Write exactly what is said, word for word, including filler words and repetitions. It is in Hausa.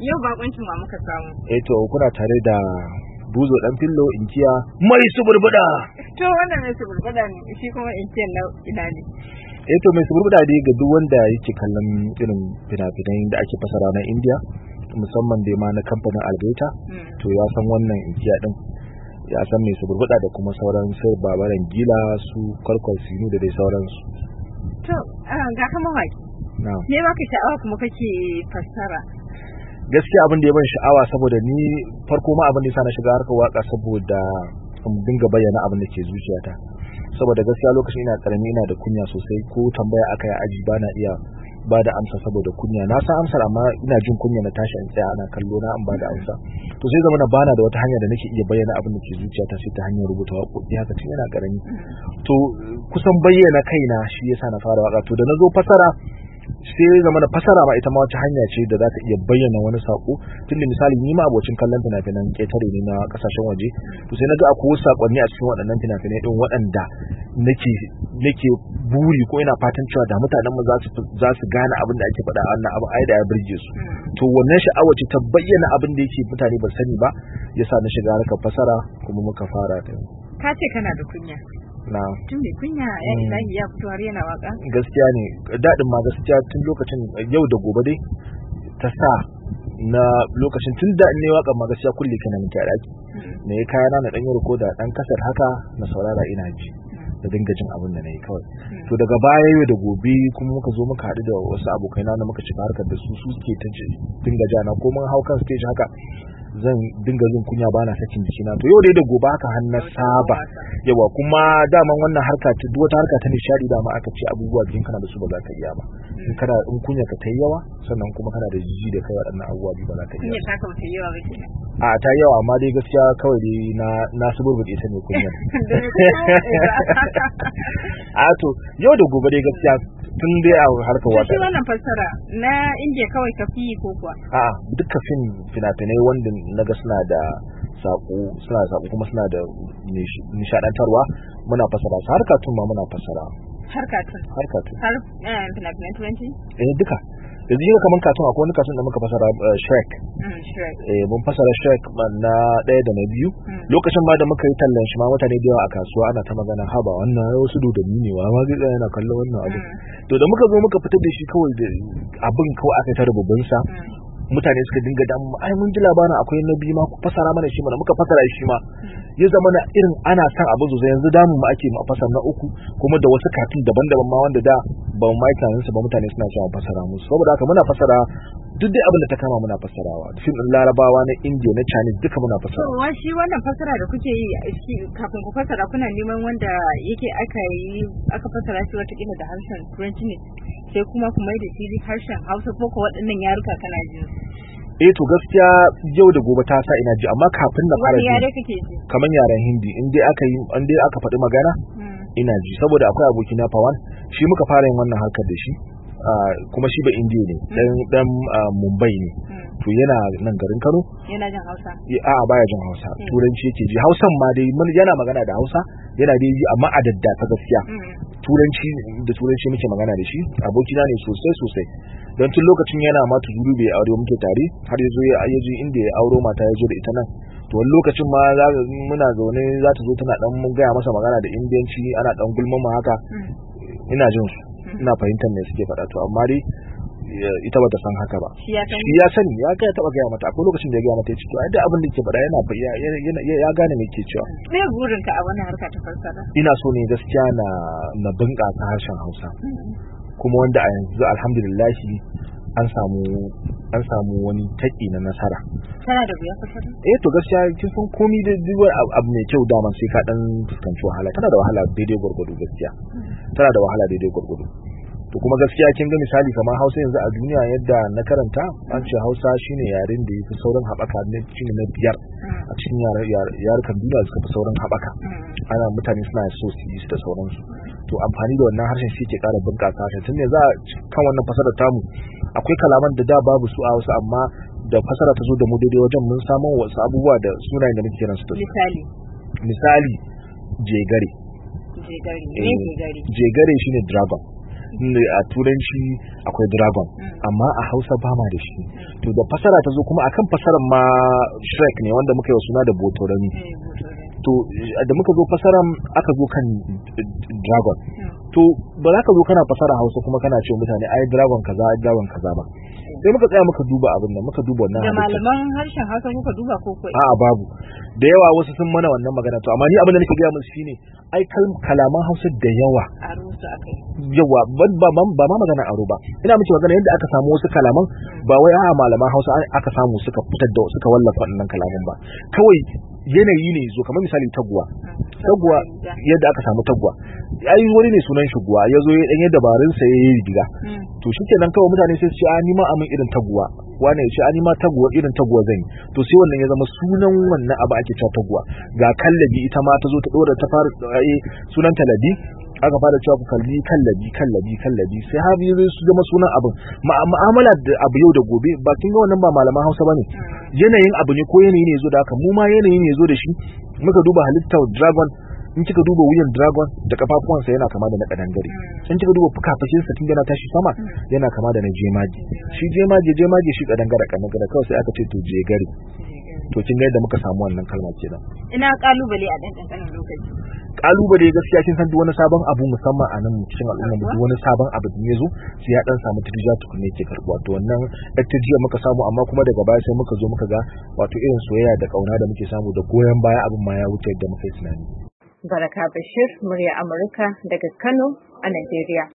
Yau bakoncin ma muka samu. Eh to kuna tare da Buzo dan fillo inkiya mai suburbuda. To wannan mai suburbuda ne, shi kuma inkiyan na ina ne? Eh to mai suburbuda dai ga duk wanda yake kallon irin fina-finai da ake fasara na India, musamman dai ma na kamfanin Algaita, to ya san wannan inkiya din. Ya san mai suburbuda da kuma sauran sai babaran gila su kwalkwal sinu da dai sauransu. To ga kama mawaki. Na'am. Me ba ka sha'awa kuma kake fassara? Gaskiya abin da ya ban sha'awa saboda ni farko ma abin da yasa na shiga harkar waka saboda in dinga bayyana abin da ke zuciyata. Saboda gaskiya lokacin ina karami ina da kunya sosai, ko tambaya aka yi aji bana iya bada amsa saboda kunya. Na san amsar amma ina jin kunya na tashi in tsaya ana kallo na in bada amsa. To sai zama na bana da wata hanya da nake iya bayyana abin da ke zuciyata sai ta hanyar rubuta waƙoƙi haka tun ina karami. To kusan bayyana kaina shi yasa na fara waka. To da nazo fasara sai zama na fasara ma ita ma wata hanya ce da za ta iya bayyana wani sako. Tunda misali ni ma abocin kallon fina-finan ƙetare ne na kasashen waje, to sai naga akwai wasu sakonni a cikin waɗannan fina-finai din waɗanda nake nake buri ko ina fatan cewa da mutanen mu za su za su gane abin da ake faɗa a wannan abu ai da ya burge su. To wannan sha'awa ce ta bayyana abin da yake mutane ba sani ba, yasa na shiga harkar fasara kuma muka fara ta. Ka ce kana da kunya. Na tun da kunya ya ilahi ya fito har yana waka. Gaskiya ne, daɗin ma gaskiya tun lokacin yau da gobe dai ta sa na lokacin tun da ne waka ma gaskiya kulle kana min tare ki ne ya kaya na dan yaro ko da dan kasar haka na saurara ina ji da dinga jin abin da nayi kawai. To daga baya yau da gobe kuma muka zo muka haɗu da wasu abokai na muka shiga harkar da su su suke ta dinga jana ko mun hau kan stage haka zan dinga jin kunya bana sakin jikina. To yau dai da gobe haka har na saba yawa, kuma daman wannan harka ta duk wata harka ta nishadi dama aka ce abubuwa biyu kana da su ba za ka iya ba. In kana in kunya ka tayi yawa sannan kuma kana da jiji da kai waɗannan abubuwa biyu ba za ka iya. Kunya ta ka ta yawa ba kenan. A ta yawa amma dai gaskiya kawai dai na na suburbuɗe ta ne kunya. A to yau da gobe dai gaskiya tun dai a harkar wata. Shi wannan fassara na India kawai ka fi ko kuwa? A duka fin fina-finai wanda naga suna da sako suna da sako kuma suna da nishadantarwa muna fassara su. Harka tun ma muna fassara. Harka tun. Harka tun. Har fina-finai turanci? Eh duka. Yanzu yau kaman katun akwai wani katun da muka fasara Shrek. Shrek. Eh mun fasara Shrek na ɗaya da na biyu. Lokacin ma da muka yi tallan shi ma mutane da yawa a kasuwa ana ta magana haba wannan wasu dodanni ne wa ma zai tsaya yana kallon wannan abu. To da muka zo muka fitar da shi kawai da abin kawai aka yi ta rububin sa. Mutane suka dinga damu ai mun ji labarin akwai na biyu ma ku fasara mana shi mana muka fasara shi ma. Ya zama na irin ana son abu sosai, yanzu damu ma ake fasara na uku kuma da wasu katun daban-daban ma wanda da ba mu mai tunanin su ba mutane suna cewa fasara musu. Saboda haka muna fasara duk dai abin da ta kama muna fasarawa. Fim din Larabawa na India na Chinese duka muna fasara. To shi wannan fasara da kuke yi kafin ku fasara kuna neman wanda yake aka yi aka fasara shi wata kila da harshen Turanci ne sai kuma ku mai da shi harshen Hausa ko ko waɗannan yaruka kana jin. Eh to gaskiya yau da gobe ta sa ina ji amma kafin na fara ji yare kake ji kaman yaren Hindi in dai aka yi in dai aka faɗi magana ina ji saboda akwai aboki na Pawan shi muka fara yin wannan harkar da shi kuma shi ba Indiya ne dan dan Mumbai ne to yana nan garin Kano yana jin Hausa a baya jin Hausa turanci yake ji. Hausan ma dai yana magana da Hausa yana dai ji amma a dadda ta gaskiya turanci da turanci muke magana da shi abokina ne sosai sosai don tun lokacin yana ma tuzuru bai aure muke tare har yazo ya yaji inda ya auro mata yazo da ita nan. To wani lokacin ma za muna zaune za ta zo tana dan mun gaya masa magana da indiyanci ana dan gulman mu haka ina jin su ina fahimtar me suke faɗa to amma dai ita bata san haka ba. Shi ya sani ya ga taba gaya mata akwai lokacin da ya gaya mata ya ce to ai da abin da yake faɗa yana ya gane me yake cewa. Me burin ka a wannan harka ta fassara? Ina so ne gaskiya na na bunƙasa harshen Hausa. Kuma wanda a yanzu alhamdulillah an samu an samu wani taki na nasara. Tana da wuya fasara? Eh to gaskiya kin san komai da duk abu mai kyau da man sai ka dan fuskanci wahala. Tana da wahala daidai gurgudu gaskiya. Tana da wahala daidai gurgudu. To kuma gaskiya kin ga misali kamar Hausa yanzu a duniya yadda na karanta an ce Hausa shine yaren da yafi sauran haɓaka ne shine na biyar a cikin yarukan duniya suka fi sauran haɓaka. Ana mutane suna so su yi su da sauransu. To amfani da wannan harshen shi ke ƙara bunƙasa harshen tun ne za a kan wannan fasarar tamu akwai kalaman da da babu su a Hausa amma da fasara ta zo da mu daidai wajen mun samu wasu abubuwa da sunayen da muke kiran su. Misali misali jegare jegare ne jegare jegare shine dragon a turanci akwai dragon amma a Hausa ba ma da shi to da fasara ta zo kuma akan fasaran ma Shrek ne wanda muka yi suna da Botorami to da muka zo fasaran aka zo kan dragon to ba za ka zo kana fasara Hausa kuma kana cewa mutane ai dragon kaza ai dragon kaza ba sai muka tsaya muka duba abin nan muka duba wannan da malaman harshen Hausa kuka duba ko ko a'a babu da yawa wasu sun mana wannan magana to amma ni abin da nake gaya musu shine ai kalaman Hausa da yawa a rubuta akai yawa ba ba ba ma magana aro ba ina miki magana yadda aka samu wasu kalaman ba wai a'a malaman Hausa aka samu suka fitar da suka wallafa wannan kalaman ba kawai yanayi ne zo kamar misali taguwa taguwa yadda aka samu taguwa ai wani ne sunan shi guwa yazo ya dan yadda barin sa yayi riga to shikenan kawai mutane sai su ce a ni ma amin irin taguwa wani ya ce a ni ma taguwa irin taguwa zan yi to sai wannan ya zama sunan wannan abu ake cewa taguwa ga kallabi ita ma ta zo ta dora ta fara sunan talabi aka fara cewa ku kalli kallabi kallabi kallabi sai har yanzu su zama sunan abin mu'amala da abu yau da gobe ba kin ga wannan ba malaman Hausa bane yanayin abu ne ko yanayi ne yazo da haka mu ma yanayi ne yazo da shi muka duba halittar dragon in kika duba wuyan dragon da kafafuwansa yana kama da na kadangare in kika duba fukafukinsa tun yana tashi sama yana kama da na jemaji shi jemaji jemaji shi kadangare kadangare kawai sai aka ce to je gari to kin ga yadda muka samu wannan kalma kenan ina kalubale a dan kankanin lokaci kalubale gaskiya kin san duk wani sabon abu musamman a nan cikin al'umma duk wani sabon abu da yazo sai ya dan samu tirja tukunne yake karbuwa to wannan tirjiya muka samu amma kuma daga baya sai muka zo muka ga wato irin soyayya da kauna da muke samu da goyen baya abin ma ya wuce yadda muka yi tunani. Baraka Bashir, murya Amurka daga Kano a Najeriya.